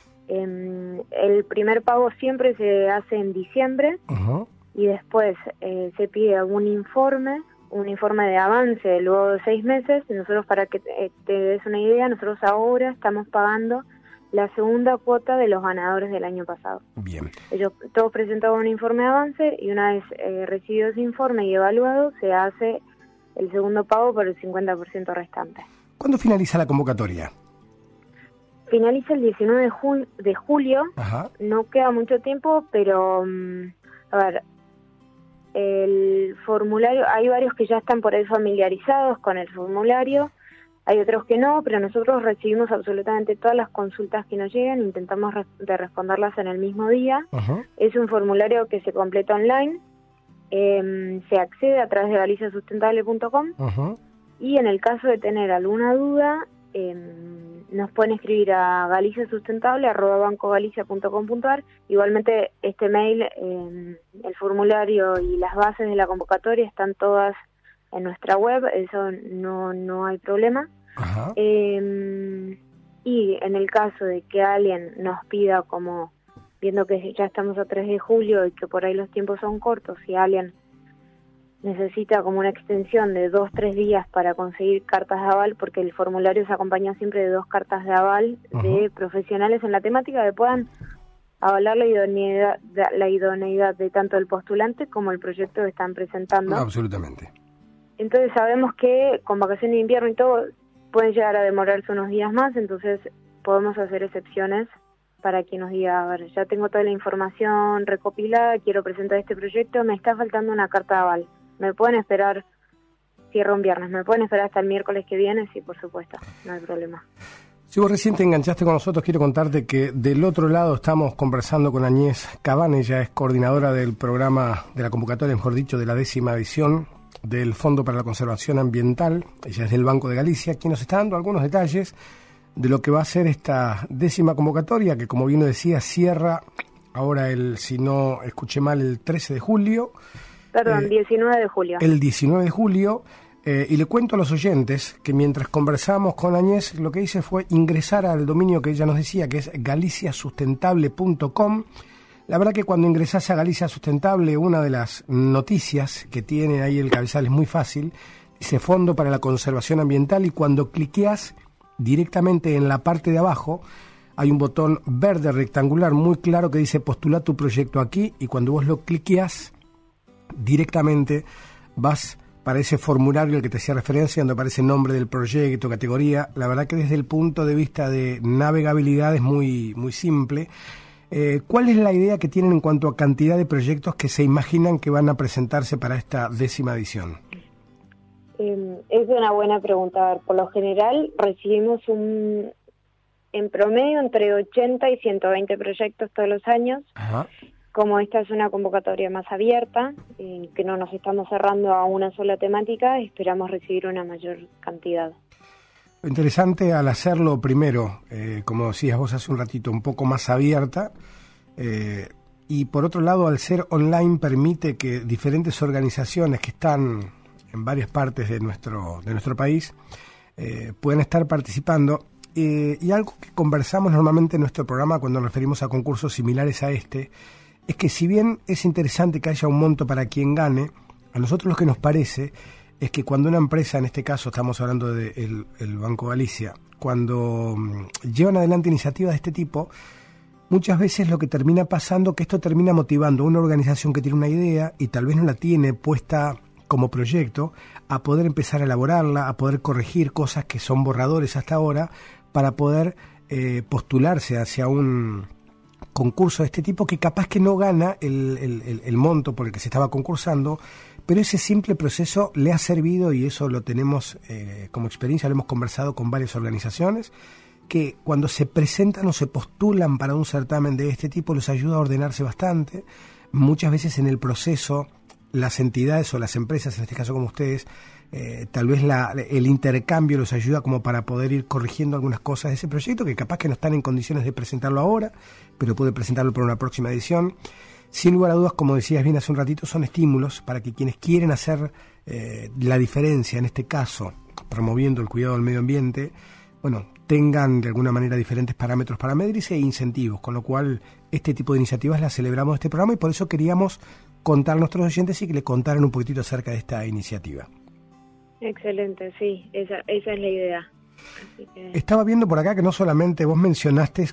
El primer pago siempre se hace en diciembre, y después se pide un informe de avance luego de 6 meses. Nosotros, para que te des una idea, nosotros ahora estamos pagando la segunda cuota de los ganadores del año pasado. Bien. Ellos todos presentaban un informe de avance, y una vez recibido ese informe y evaluado, se hace el segundo pago por el 50% restante. ¿Cuándo finaliza la convocatoria? Finaliza el 19 de julio. No queda mucho tiempo, pero a ver, el formulario, hay varios que ya están por ahí familiarizados con el formulario, hay otros que no, pero nosotros recibimos absolutamente todas las consultas que nos llegan, intentamos de responderlas en el mismo día. Es un formulario que se completa online, se accede a través de galiciasustentable.com, y en el caso de tener alguna duda, nos pueden escribir a galiciasustentable@bancogalicia.com.ar. Igualmente este mail, el formulario y las bases de la convocatoria están todas en nuestra web, eso no hay problema. Y en el caso de que alguien nos pida, como viendo que ya estamos a 3 de julio y que por ahí los tiempos son cortos, si alguien necesita como una extensión de 2-3 días para conseguir cartas de aval, porque el formulario se acompaña siempre de 2 cartas de aval de profesionales en la temática que puedan avalar la idoneidad de tanto el postulante como el proyecto que están presentando. Absolutamente. Entonces sabemos que con vacaciones de invierno y todo pueden llegar a demorarse unos días más, entonces podemos hacer excepciones para quien nos diga, a ver, ya tengo toda la información recopilada, quiero presentar este proyecto, me está faltando una carta de aval. ¿Me pueden esperar? Cierro un viernes, ¿me pueden esperar hasta el miércoles que viene? Sí, por supuesto, no hay problema. Si vos recién te enganchaste con nosotros, quiero contarte que del otro lado estamos conversando con Añez Cabán. Ella es coordinadora del programa, de la convocatoria, mejor dicho, de la 10ª edición del Fondo para la Conservación Ambiental. Ella es del Banco de Galicia, quien nos está dando algunos detalles de lo que va a ser esta 10ª convocatoria, que como bien decía, cierra ahora si no escuché mal, el 13 de julio. Perdón, 19 de julio. El 19 de julio. Y le cuento a los oyentes que mientras conversamos con Agnès, lo que hice fue ingresar al dominio que ella nos decía, que es galiciasustentable.com. La verdad que cuando ingresás a Galicia Sustentable, una de las noticias que tiene ahí el cabezal es muy fácil. Dice Fondo para la Conservación Ambiental, y cuando cliqueas directamente en la parte de abajo hay un botón verde rectangular muy claro que dice postula tu proyecto aquí, y cuando vos lo cliqueas directamente vas para ese formulario al que te hacía referencia, donde aparece el nombre del proyecto, categoría. La verdad que desde el punto de vista de navegabilidad es muy, muy simple. ¿Cuál es la idea que tienen en cuanto a cantidad de proyectos que se imaginan que van a presentarse para esta 10ª edición? Es una buena pregunta. A ver, por lo general recibimos en promedio entre 80 y 120 proyectos todos los años. Ajá. Como esta es una convocatoria más abierta, que no nos estamos cerrando a una sola temática, esperamos recibir una mayor cantidad. Lo interesante al hacerlo primero, como decías vos hace un ratito, un poco más abierta, y por otro lado, al ser online permite que diferentes organizaciones que están en varias partes de nuestro país puedan estar participando. Y algo que conversamos normalmente en nuestro programa cuando nos referimos a concursos similares a este, es que si bien es interesante que haya un monto para quien gane, a nosotros lo que nos parece es que cuando una empresa, en este caso estamos hablando del Banco Galicia, cuando llevan adelante iniciativas de este tipo, muchas veces lo que termina pasando es que esto termina motivando a una organización que tiene una idea y tal vez no la tiene puesta como proyecto, a poder empezar a elaborarla, a poder corregir cosas que son borradores hasta ahora, para poder postularse hacia un concurso de este tipo que capaz que no gana el monto por el que se estaba concursando, pero ese simple proceso le ha servido, y eso lo tenemos como experiencia, lo hemos conversado con varias organizaciones, que cuando se presentan o se postulan para un certamen de este tipo los ayuda a ordenarse bastante. Muchas veces en el proceso las entidades o las empresas, en este caso como ustedes, tal vez el intercambio los ayuda como para poder ir corrigiendo algunas cosas de ese proyecto que capaz que no están en condiciones de presentarlo ahora, pero puede presentarlo para una próxima edición. Sin lugar a dudas, como decías bien hace un ratito, son estímulos para que quienes quieren hacer la diferencia, en este caso promoviendo el cuidado del medio ambiente, bueno, tengan de alguna manera diferentes parámetros para medirse e incentivos, con lo cual este tipo de iniciativas las celebramos en este programa, y por eso queríamos contar a nuestros oyentes y que le contaran un poquitito acerca de esta iniciativa. Excelente, sí, esa es la idea. Así que... Estaba viendo por acá que no solamente vos mencionaste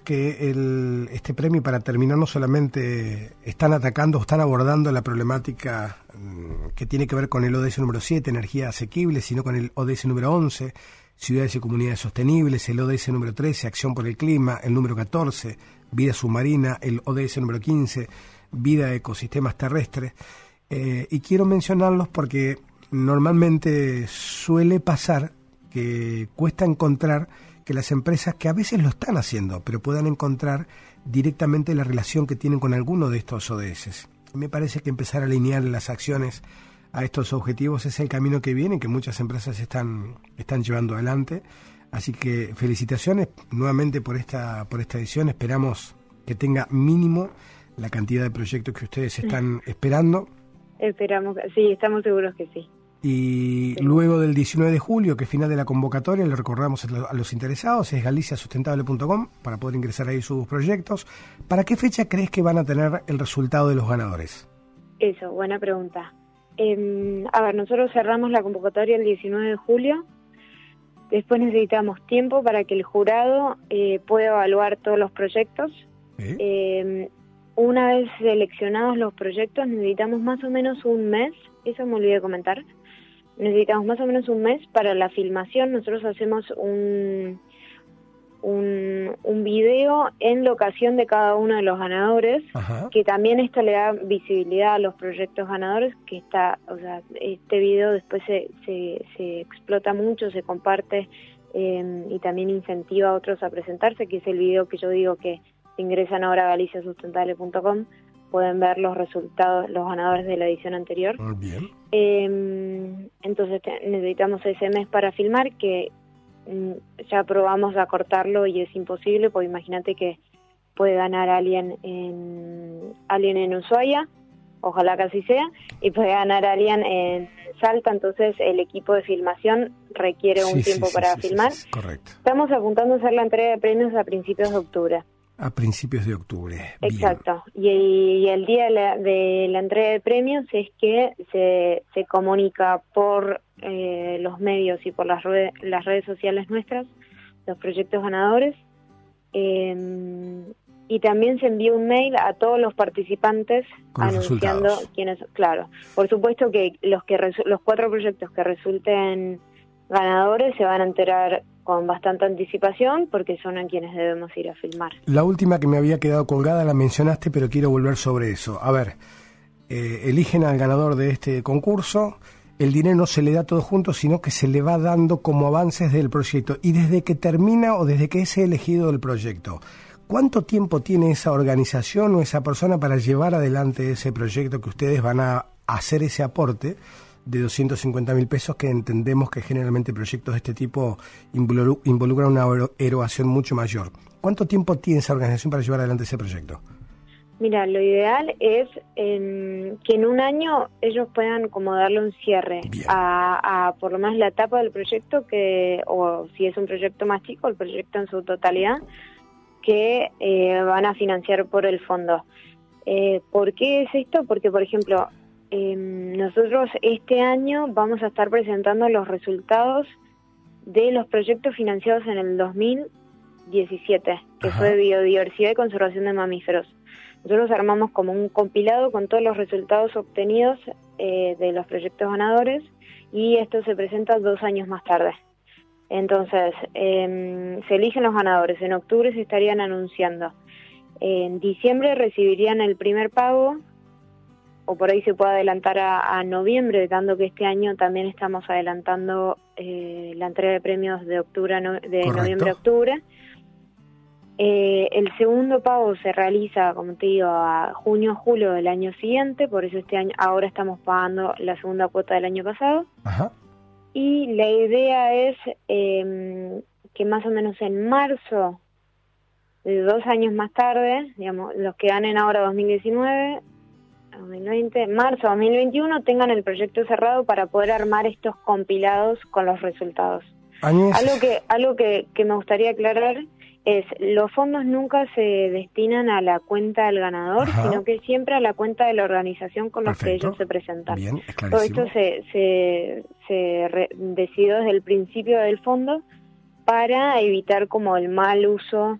que este premio, para terminar, no solamente están atacando o están abordando la problemática que tiene que ver con el ODS número 7, energía asequible, sino con el ODS número 11, ciudades y comunidades sostenibles, el ODS número 13, acción por el clima, el número 14, vida submarina, el ODS número 15, vida de ecosistemas terrestres, y quiero mencionarlos porque normalmente suele pasar que cuesta encontrar que las empresas que a veces lo están haciendo, pero puedan encontrar directamente la relación que tienen con alguno de estos ODS. Me parece que empezar a alinear las acciones a estos objetivos es el camino que viene, que muchas empresas están llevando adelante. Así que felicitaciones nuevamente por esta edición. Esperamos que tenga mínimo la cantidad de proyectos que ustedes están esperando. Esperamos, sí, estamos seguros que sí. Y sí. Luego del 19 de julio, que es final de la convocatoria, le recordamos a los interesados, es galiciasustentable.com para poder ingresar ahí sus proyectos. ¿Para qué fecha crees que van a tener el resultado de los ganadores? Eso, buena pregunta. A ver, nosotros cerramos la convocatoria el 19 de julio. Después necesitamos tiempo para que el jurado pueda evaluar todos los proyectos. ¿Sí? Una vez seleccionados los proyectos, necesitamos más o menos un mes, eso me olvidé de comentar, necesitamos más o menos un mes para la filmación. Nosotros hacemos un video en locación de cada uno de los ganadores. Ajá. Que también esto le da visibilidad a los proyectos ganadores, que este video después se explota mucho, se comparte y también incentiva a otros a presentarse, que es el video que yo digo que ingresan ahora a galiciasustentable.com, pueden ver los resultados, los ganadores de la edición anterior. Bien. Entonces necesitamos ese mes para filmar, que ya probamos a cortarlo y es imposible, porque imagínate que puede ganar alguien en Ushuaia ojalá que así sea, y puede ganar alguien en Salta, entonces el equipo de filmación requiere un tiempo para filmar. Correcto. Estamos apuntando a hacer la entrega de premios a principios de octubre. A principios de octubre. Exacto. Y el día de la entrega de premios es que se comunica por los medios y por las redes sociales nuestras, los proyectos ganadores, y también se envía un mail a todos los participantes anunciando quiénes. Claro, por supuesto que los 4 proyectos que resulten ganadores se van a enterar con bastante anticipación porque son a quienes debemos ir a filmar. La última que me había quedado colgada la mencionaste, pero quiero volver sobre eso. A ver, eligen al ganador de este concurso, el dinero no se le da todo junto, sino que se le va dando como avances del proyecto. Y desde que termina o desde que es elegido el proyecto, ¿cuánto tiempo tiene esa organización o esa persona para llevar adelante ese proyecto que ustedes van a hacer ese aporte de 250.000 pesos, que entendemos que generalmente proyectos de este tipo involucran una erogación mucho mayor? ¿Cuánto tiempo tiene esa organización para llevar adelante ese proyecto? Mira, lo ideal es que en un año ellos puedan como darle un cierre a por lo menos la etapa del proyecto, o si es un proyecto más chico, el proyecto en su totalidad, que van a financiar por el fondo. ¿Por qué es esto? Porque, por ejemplo, nosotros este año vamos a estar presentando los resultados de los proyectos financiados en el 2017, que fue de biodiversidad y conservación de mamíferos. Nosotros armamos como un compilado con todos los resultados obtenidos de los proyectos ganadores, y esto se presenta 2 años más tarde. Entonces, se eligen los ganadores, en octubre se estarían anunciando, en diciembre recibirían el primer pago, o por ahí se puede adelantar a noviembre, dando que este año también estamos adelantando la entrega de premios de noviembre a octubre. El segundo pago se realiza, como te digo, a junio o julio del año siguiente, por eso este año ahora estamos pagando la segunda cuota del año pasado. Ajá. Y la idea es que más o menos en marzo, de 2 años más tarde, digamos, los que ganen ahora 2019, 2020, marzo 2021, tengan el proyecto cerrado para poder armar estos compilados con los resultados. Algo que me gustaría aclarar es, los fondos nunca se destinan a la cuenta del ganador, sino que siempre a la cuenta de la organización con la que ellos se presentan. Bien, todo esto se decidió desde el principio del fondo para evitar como el mal uso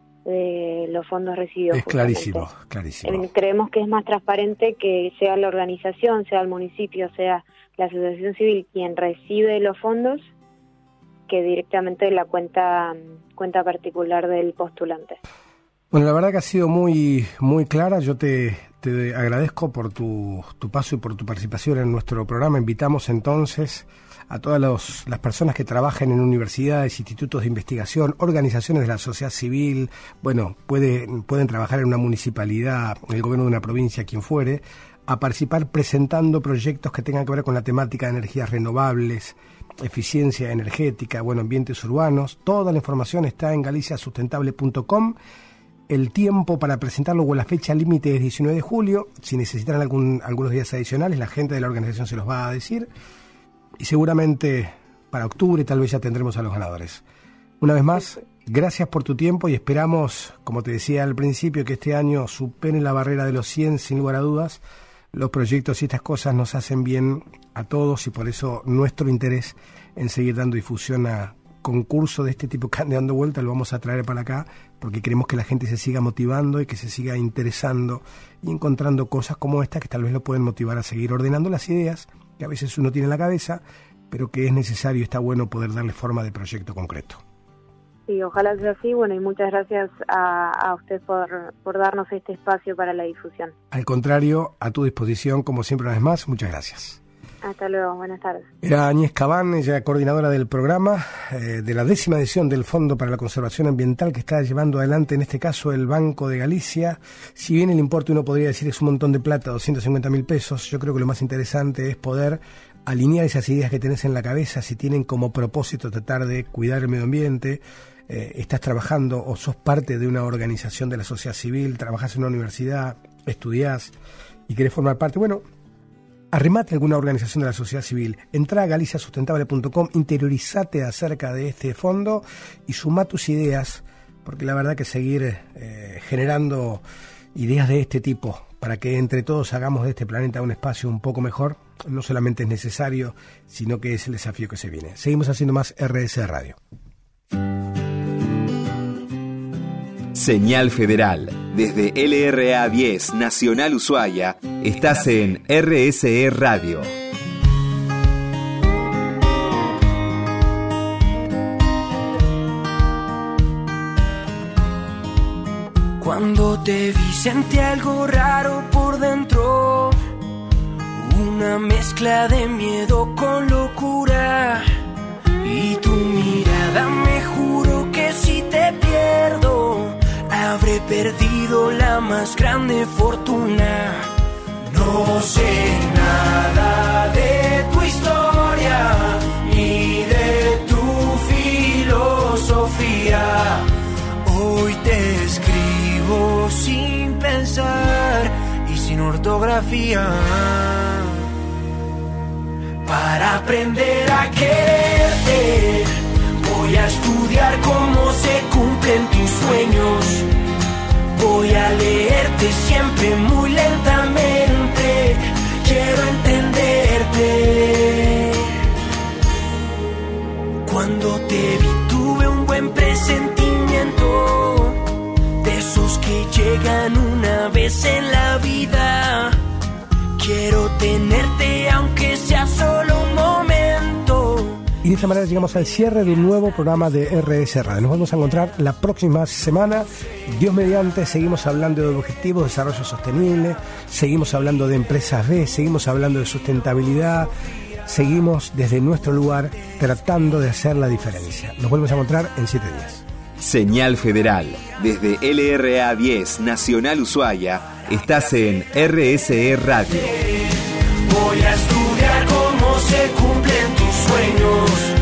de los fondos recibidos. Es clarísimo, clarísimo. Creemos que es más transparente que sea la organización, sea el municipio, sea la asociación civil quien recibe los fondos, que directamente la cuenta particular del postulante. Bueno, la verdad que ha sido muy clara. Yo te agradezco por tu paso y por tu participación en nuestro programa. Invitamos entonces a todas las personas que trabajan en universidades, institutos de investigación, organizaciones de la sociedad civil, bueno, pueden trabajar en una municipalidad, en el gobierno de una provincia, quien fuere, a participar presentando proyectos que tengan que ver con la temática de energías renovables, eficiencia energética, ambientes urbanos. Toda la información está en galiciasustentable.com. El tiempo para presentarlo o la fecha límite es 19 de julio. Si necesitan algunos días adicionales, la gente de la organización se los va a decir. Y seguramente para octubre tal vez ya tendremos a los ganadores. Una vez más, gracias por tu tiempo y esperamos, como te decía al principio, que este año superen la barrera de los 100 sin lugar a dudas. Los proyectos y estas cosas nos hacen bien a todos y por eso nuestro interés en seguir dando difusión a concursos de este tipo que ande dando vuelta lo vamos a traer para acá, porque queremos que la gente se siga motivando y que se siga interesando y encontrando cosas como esta que tal vez lo pueden motivar a seguir ordenando las ideas que a veces uno tiene en la cabeza, pero que es necesario y está bueno poder darle forma de proyecto concreto. Sí, ojalá sea así. Bueno, y muchas gracias a usted por darnos este espacio para la difusión. Al contrario, a tu disposición, como siempre, una vez más, muchas gracias. Hasta luego, buenas tardes. Era Añez Cabán, ella coordinadora del programa de la 10ª edición del Fondo para la Conservación Ambiental que está llevando adelante, en este caso, el Banco de Galicia. Si bien el importe uno podría decir es un montón de plata, 250.000 pesos, yo creo que lo más interesante es poder alinear esas ideas que tenés en la cabeza, si tienen como propósito tratar de cuidar el medio ambiente, estás trabajando o sos parte de una organización de la sociedad civil, trabajás en una universidad, estudiás y querés formar parte, bueno, arrimate a alguna organización de la sociedad civil, entrá a galiciasustentable.com, interiorizate acerca de este fondo y sumá tus ideas, porque la verdad que seguir generando ideas de este tipo para que entre todos hagamos de este planeta un espacio un poco mejor, no solamente es necesario, sino que es el desafío que se viene. Seguimos haciendo más RS Radio. Señal Federal. Desde LRA 10 Nacional Ushuaia, estás en RSE Radio. Cuando te vi sentí algo raro por dentro, una mezcla de miedo con locura, y tu mirada me juro que si te pierdo habré perdido la más grande fortuna. No sé nada de tu historia ni de tu filosofía. Hoy te escribo sin pensar y sin ortografía, para aprender a quererte. Voy a estudiar cómo se cumplen tus sueños. Voy a leerte siempre muy lentamente. Quiero entenderte. Cuando te vi tuve un buen presentimiento, de esos que llegan una vez en la vida. Quiero tenerte aunque sea solo un momento. Y de esta manera llegamos al cierre de un nuevo programa de RS Radio. Nos vamos a encontrar la próxima semana. Dios mediante, seguimos hablando de objetivos de desarrollo sostenible, seguimos hablando de empresas B, seguimos hablando de sustentabilidad, seguimos desde nuestro lugar tratando de hacer la diferencia. Nos volvemos a encontrar en 7 días. Señal Federal. Desde LRA 10 Nacional Ushuaia, estás en RSE Radio. Voy a estudiar cómo se cumplen tus sueños.